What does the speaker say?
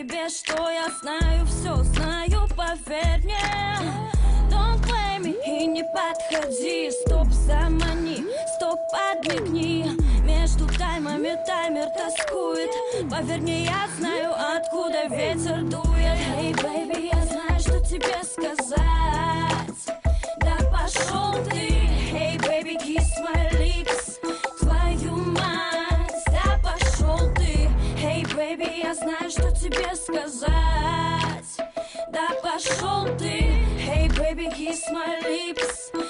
тебе, что я знаю, все знаю, поверь мне. Don't play me и не подходи, стоп, замани, стоп, подмигни. Между таймами таймер тоскует, поверь мне, я знаю, откуда ветер дует. Hey, baby, я знаю, что тебе сказать. Да пошел ты, hey, baby, kiss my lips. Твою мать, да пошел ты, hey, baby, я знаю, что тебе сказать. Да пошел ты, hey, baby, kiss my lips.